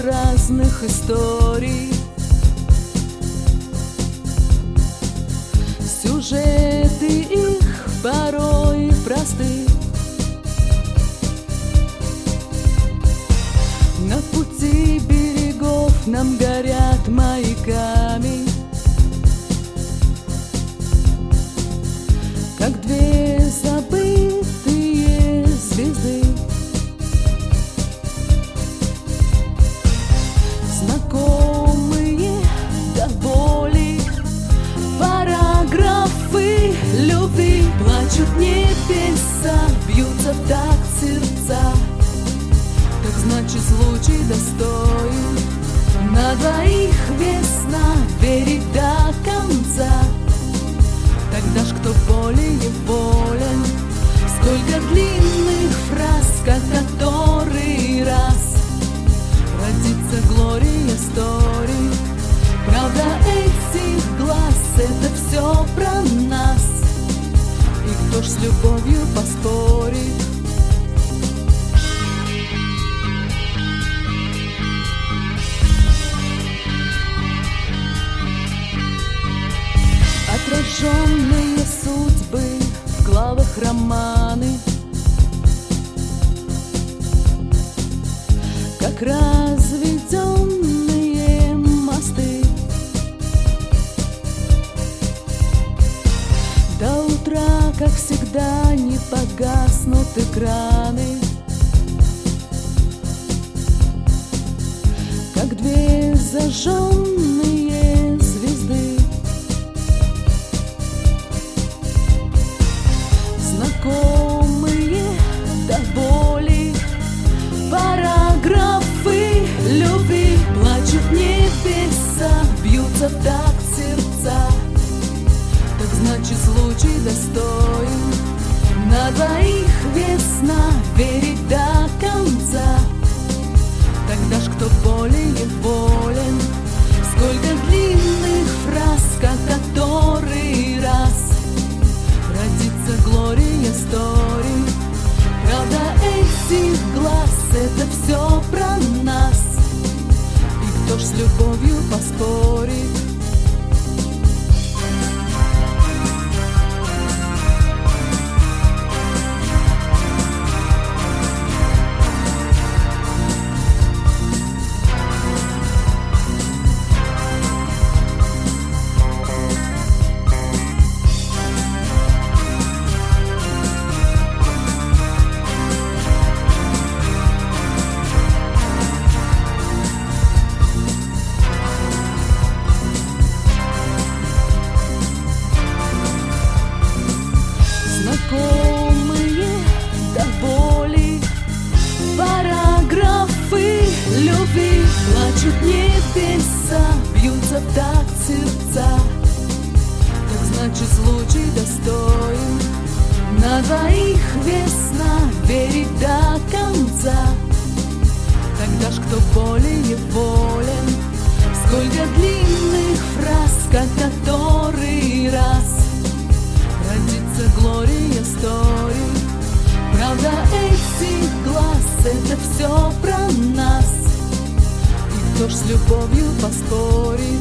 разных историй. Сюжеты их порой просты. На пути берегов нам горят маяками, как две забытые звезды. Знакомые до боли параграфы любви. Плачут небеса, бьются в такт сердца. Так значит, случай достоин на двоих весна верить до конца. Тогда ж кто более волен? Сколько длинных фраз, как который раз родится Глория Стори. Правда этих глаз — это все про нас. И кто ж с любовью поспорит? Отраженные судьбы в главах романы, как разведенные мосты. До утра, как всегда, не погаснут экраны, как две зажженные звезды. Знакомые до боли параграфы любви. Плачут небеса, бьются в такт сердца. Так значит, случай достоин на двоих весна верить до конца. Тогда ж кто более волен? Сколько длинных фраз, как который раз родится Глория Стори. Правда этих глаз — это все про нас. И кто ж с любовью поспорит? Знакомые до боли параграфы любви. Плачут небеса, бьются в такт сердца. Так значит, случай достоин на двоих весна верить до конца. Тогда ж кто более волен? Сколько длинных фраз, как который раз родится Глория Стори. Правда этих глаз — это все про нас. И кто ж с любовью поспорит?